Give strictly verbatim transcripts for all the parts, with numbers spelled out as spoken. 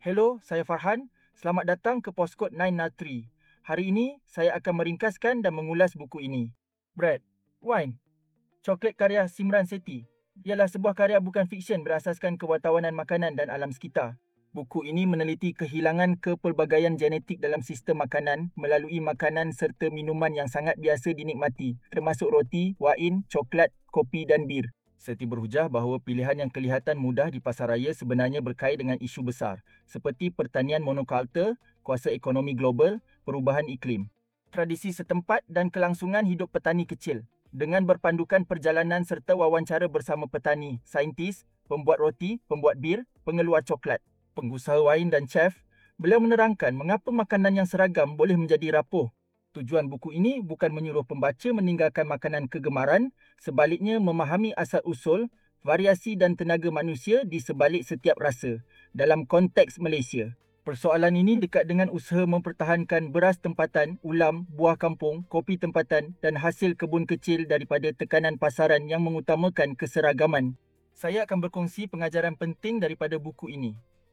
Hello, saya Farhan. Selamat datang ke Postkod sembilan nol tiga. Hari ini, saya akan meringkaskan dan mengulas buku ini. Bread, Wine, Coklat karya Simran Sethi ialah sebuah karya bukan fiksyen berasaskan kewartawanan makanan dan alam sekitar. Buku ini meneliti kehilangan kepelbagaian genetik dalam sistem makanan melalui makanan serta minuman yang sangat biasa dinikmati, termasuk roti, wain, coklat, kopi dan bir. Sethi berhujah bahawa pilihan yang kelihatan mudah di pasaraya sebenarnya berkait dengan isu besar seperti pertanian monokultur, kuasa ekonomi global, perubahan iklim, tradisi setempat dan kelangsungan hidup petani kecil. Dengan berpandukan perjalanan serta wawancara bersama petani, saintis, pembuat roti, pembuat bir, pengeluar coklat, pengusaha wain dan chef, beliau menerangkan mengapa makanan yang seragam boleh menjadi rapuh. Tujuan buku ini bukan menyuruh pembaca meninggalkan makanan kegemaran, sebaliknya memahami asal-usul, variasi dan tenaga manusia di sebalik setiap rasa dalam konteks Malaysia. Persoalan ini dekat dengan usaha mempertahankan beras tempatan, ulam, buah kampung, kopi tempatan dan hasil kebun kecil daripada tekanan pasaran yang mengutamakan keseragaman. Saya akan berkongsi pengajaran penting daripada buku ini.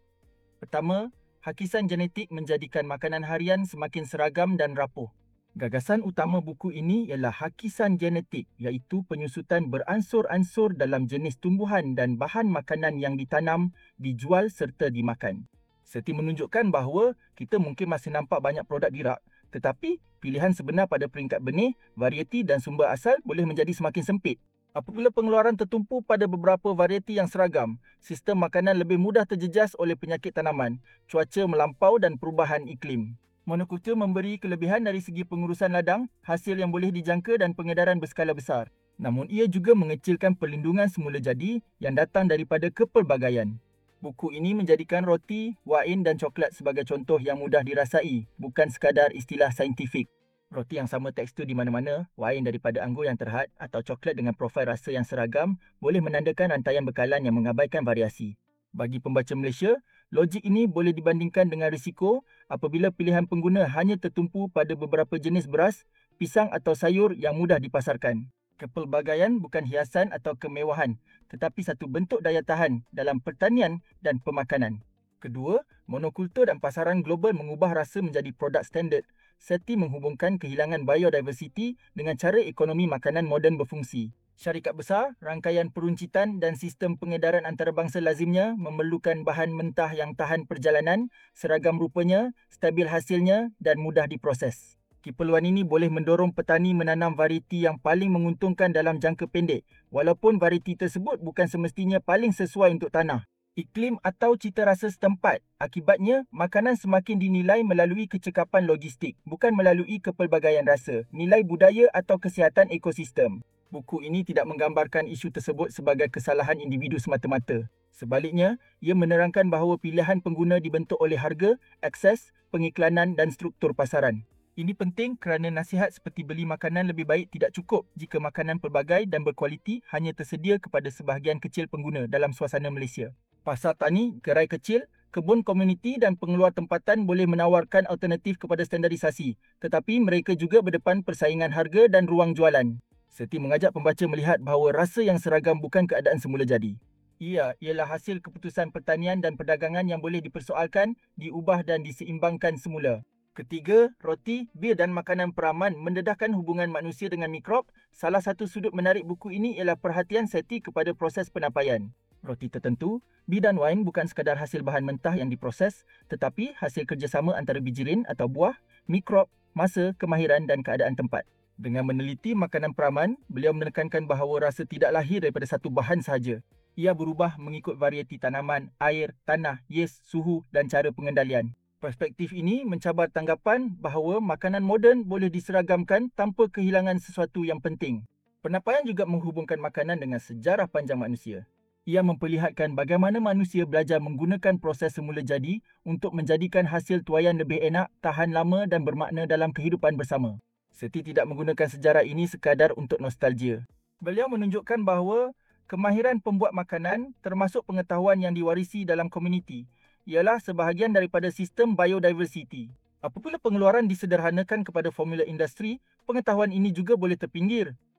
Pertama, hakisan genetik menjadikan makanan harian semakin seragam dan rapuh. Gagasan utama buku ini ialah hakisan genetik, iaitu penyusutan beransur-ansur dalam jenis tumbuhan dan bahan makanan yang ditanam, dijual serta dimakan. Sethi menunjukkan bahawa kita mungkin masih nampak banyak produk dirak, tetapi pilihan sebenar pada peringkat benih, varieti dan sumber asal boleh menjadi semakin sempit. Apabila pengeluaran tertumpu pada beberapa varieti yang seragam, sistem makanan lebih mudah terjejas oleh penyakit tanaman, cuaca melampau dan perubahan iklim. Monokultur memberi kelebihan dari segi pengurusan ladang, hasil yang boleh dijangka dan pengedaran berskala besar. Namun ia juga mengecilkan perlindungan semula jadi yang datang daripada kepelbagaian. Buku ini menjadikan roti, wain dan coklat sebagai contoh yang mudah dirasai, bukan sekadar istilah saintifik. Roti yang sama tekstur di mana-mana, wain daripada anggur yang terhad atau coklat dengan profil rasa yang seragam boleh menandakan rantaian bekalan yang mengabaikan variasi. Bagi pembaca Malaysia, logik ini boleh dibandingkan dengan risiko apabila pilihan pengguna hanya tertumpu pada beberapa jenis beras, pisang atau sayur yang mudah dipasarkan. Kepelbagaian bukan hiasan atau kemewahan, tetapi satu bentuk daya tahan dalam pertanian dan pemakanan. Kedua, monokultur dan pasaran global mengubah rasa menjadi produk standard. Sethi menghubungkan kehilangan biodiversity dengan cara ekonomi makanan moden berfungsi. Syarikat besar, rangkaian peruncitan dan sistem pengedaran antarabangsa lazimnya memerlukan bahan mentah yang tahan perjalanan, seragam rupanya, stabil hasilnya dan mudah diproses. Keperluan ini boleh mendorong petani menanam varieti yang paling menguntungkan dalam jangka pendek, walaupun varieti tersebut bukan semestinya paling sesuai untuk tanah, iklim atau cita rasa setempat. Akibatnya, makanan semakin dinilai melalui kecekapan logistik, bukan melalui kepelbagaian rasa, nilai budaya atau kesihatan ekosistem. Buku ini tidak menggambarkan isu tersebut sebagai kesalahan individu semata-mata. Sebaliknya, ia menerangkan bahawa pilihan pengguna dibentuk oleh harga, akses, pengiklanan dan struktur pasaran. Ini penting kerana nasihat seperti beli makanan lebih baik tidak cukup jika makanan pelbagai dan berkualiti hanya tersedia kepada sebahagian kecil pengguna dalam suasana Malaysia. Pasar tani, gerai kecil, kebun komuniti dan pengeluar tempatan boleh menawarkan alternatif kepada standarisasi, tetapi mereka juga berdepan persaingan harga dan ruang jualan. Sethi mengajak pembaca melihat bahawa rasa yang seragam bukan keadaan semula jadi. Ia ialah hasil keputusan pertanian dan perdagangan yang boleh dipersoalkan, diubah dan diseimbangkan semula. Ketiga, roti, bir dan makanan peraman mendedahkan hubungan manusia dengan mikrob. Salah satu sudut menarik buku ini ialah perhatian Sethi kepada proses penapaian. Roti tertentu, bir dan wain bukan sekadar hasil bahan mentah yang diproses, tetapi hasil kerjasama antara bijirin atau buah, mikrob, masa, kemahiran dan keadaan tempat. Dengan meneliti makanan peraman, beliau menekankan bahawa rasa tidak lahir daripada satu bahan sahaja. Ia berubah mengikut varieti tanaman, air, tanah, yes, suhu dan cara pengendalian. Perspektif ini mencabar tanggapan bahawa makanan moden boleh diseragamkan tanpa kehilangan sesuatu yang penting. Penapaian juga menghubungkan makanan dengan sejarah panjang manusia. Ia memperlihatkan bagaimana manusia belajar menggunakan proses semula jadi untuk menjadikan hasil tuaian lebih enak, tahan lama dan bermakna dalam kehidupan bersama. Sethi tidak menggunakan sejarah ini sekadar untuk nostalgia. Beliau menunjukkan bahawa kemahiran pembuat makanan, termasuk pengetahuan yang diwarisi dalam komuniti, ialah sebahagian daripada sistem biodiversity. Apabila pengeluaran disederhanakan kepada formula industri, pengetahuan ini juga boleh terpinggir.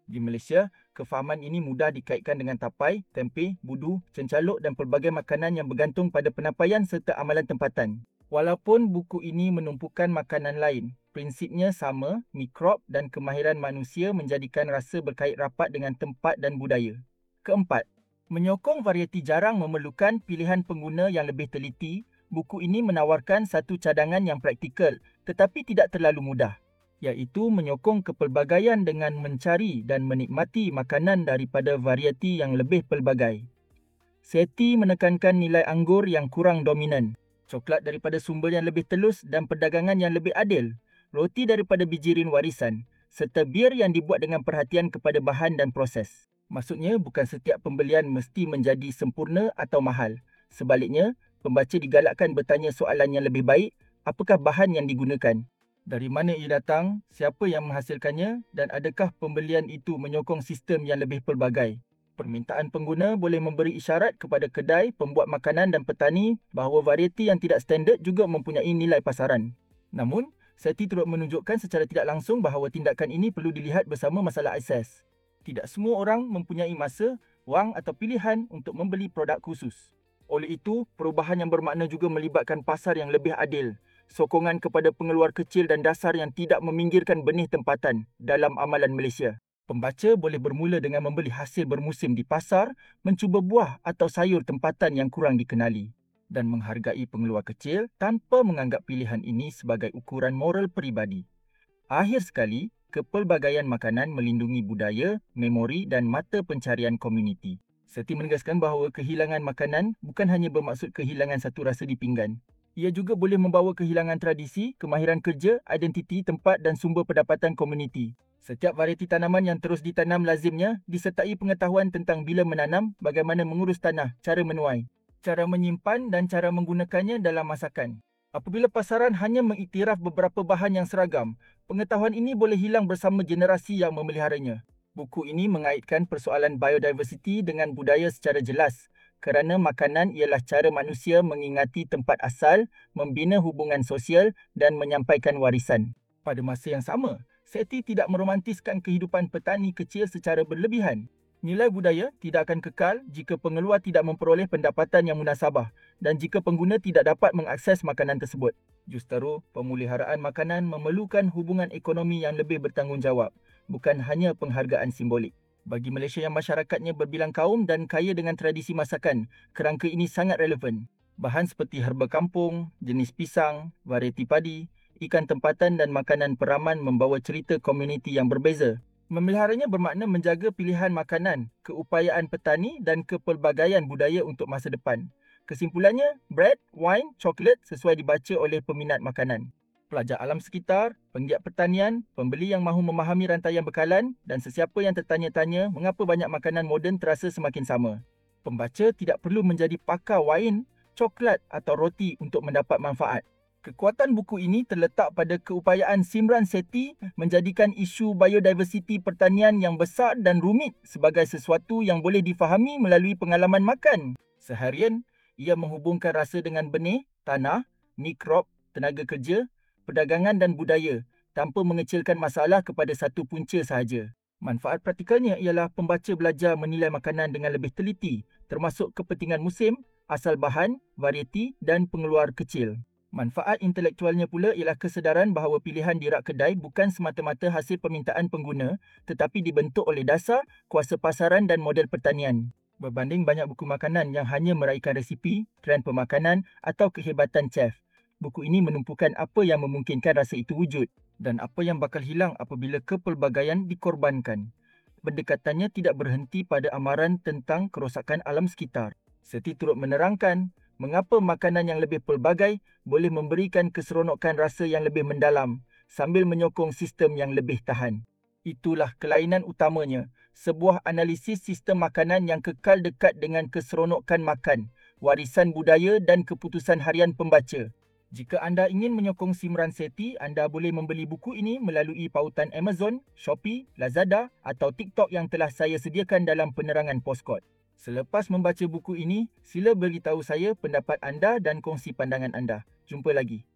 Di Malaysia, kefahaman ini mudah dikaitkan dengan tapai, tempeh, budu, cencaluk dan pelbagai makanan yang bergantung pada penapaian serta amalan tempatan. Walaupun buku ini menumpukan makanan lain, prinsipnya sama, mikrob dan kemahiran manusia menjadikan rasa berkait rapat dengan tempat dan budaya. Keempat, menyokong varieti jarang memerlukan pilihan pengguna yang lebih teliti, buku ini menawarkan satu cadangan yang praktikal tetapi tidak terlalu mudah, iaitu menyokong kepelbagaian dengan mencari dan menikmati makanan daripada varieti yang lebih pelbagai. Sethi menekankan nilai anggur yang kurang dominan, coklat daripada sumber yang lebih telus dan perdagangan yang lebih adil, roti daripada bijirin warisan, serta bir yang dibuat dengan perhatian kepada bahan dan proses. Maksudnya, bukan setiap pembelian mesti menjadi sempurna atau mahal. Sebaliknya, pembaca digalakkan bertanya soalan yang lebih baik, apakah bahan yang digunakan? Dari mana ia datang, siapa yang menghasilkannya dan adakah pembelian itu menyokong sistem yang lebih pelbagai? Permintaan pengguna boleh memberi isyarat kepada kedai, pembuat makanan dan petani bahawa varieti yang tidak standard juga mempunyai nilai pasaran. Namun, Sethi turut menunjukkan secara tidak langsung bahawa tindakan ini perlu dilihat bersama masalah akses. Tidak semua orang mempunyai masa, wang atau pilihan untuk membeli produk khusus. Oleh itu, perubahan yang bermakna juga melibatkan pasar yang lebih adil, sokongan kepada pengeluar kecil dan dasar yang tidak meminggirkan benih tempatan dalam amalan Malaysia. Pembaca boleh bermula dengan membeli hasil bermusim di pasar, mencuba buah atau sayur tempatan yang kurang dikenali, dan menghargai pengeluar kecil tanpa menganggap pilihan ini sebagai ukuran moral peribadi. Akhir sekali, kepelbagaian makanan melindungi budaya, memori dan mata pencarian komuniti. Sethi menegaskan bahawa kehilangan makanan bukan hanya bermaksud kehilangan satu rasa di pinggan. Ia juga boleh membawa kehilangan tradisi, kemahiran kerja, identiti tempat dan sumber pendapatan komuniti. Setiap varieti tanaman yang terus ditanam lazimnya disertai pengetahuan tentang bila menanam, bagaimana mengurus tanah, cara menuai, cara menyimpan dan cara menggunakannya dalam masakan. Apabila pasaran hanya mengiktiraf beberapa bahan yang seragam, pengetahuan ini boleh hilang bersama generasi yang memeliharanya. Buku ini mengaitkan persoalan biodiversiti dengan budaya secara jelas, kerana makanan ialah cara manusia mengingati tempat asal, membina hubungan sosial dan menyampaikan warisan. Pada masa yang sama, Sethi tidak meromantiskan kehidupan petani kecil secara berlebihan. Nilai budaya tidak akan kekal jika pengeluar tidak memperoleh pendapatan yang munasabah dan jika pengguna tidak dapat mengakses makanan tersebut. Justaru, pemeliharaan makanan memerlukan hubungan ekonomi yang lebih bertanggungjawab, bukan hanya penghargaan simbolik. Bagi Malaysia yang masyarakatnya berbilang kaum dan kaya dengan tradisi masakan, kerangka ini sangat relevan. Bahan seperti herba kampung, jenis pisang, varieti padi, ikan tempatan dan makanan peraman membawa cerita komuniti yang berbeza. Memeliharanya bermakna menjaga pilihan makanan, keupayaan petani dan kepelbagaian budaya untuk masa depan. Kesimpulannya, bread, wine, coklat sesuai dibaca oleh peminat makanan, pelajar alam sekitar, penggiat pertanian, pembeli yang mahu memahami rantaian bekalan dan sesiapa yang tertanya-tanya mengapa banyak makanan moden terasa semakin sama. Pembaca tidak perlu menjadi pakar wine, coklat atau roti untuk mendapat manfaat. Kekuatan buku ini terletak pada keupayaan Simran Sethi menjadikan isu biodiversiti pertanian yang besar dan rumit sebagai sesuatu yang boleh difahami melalui pengalaman makan. Seharian, ia menghubungkan rasa dengan benih, tanah, mikrob, tenaga kerja, perdagangan dan budaya tanpa mengecilkan masalah kepada satu punca sahaja. Manfaat praktikalnya ialah pembaca belajar menilai makanan dengan lebih teliti, termasuk kepentingan musim, asal bahan, varieti dan pengeluar kecil. Manfaat intelektualnya pula ialah kesedaran bahawa pilihan di rak kedai bukan semata-mata hasil permintaan pengguna tetapi dibentuk oleh dasar, kuasa pasaran dan model pertanian. Berbanding banyak buku makanan yang hanya meraihkan resipi, trend pemakanan atau kehebatan chef, buku ini menumpukan apa yang memungkinkan rasa itu wujud dan apa yang bakal hilang apabila kepelbagaian dikorbankan. Pendekatannya tidak berhenti pada amaran tentang kerosakan alam sekitar. Sethi turut menerangkan mengapa makanan yang lebih pelbagai boleh memberikan keseronokan rasa yang lebih mendalam sambil menyokong sistem yang lebih tahan. Itulah kelainan utamanya, sebuah analisis sistem makanan yang kekal dekat dengan keseronokan makan, warisan budaya dan keputusan harian pembaca. Jika anda ingin menyokong Simran Sethi, anda boleh membeli buku ini melalui pautan Amazon, Shopee, Lazada atau TikTok yang telah saya sediakan dalam penerangan Postkod. Selepas membaca buku ini, sila beritahu saya pendapat anda dan kongsi pandangan anda. Jumpa lagi.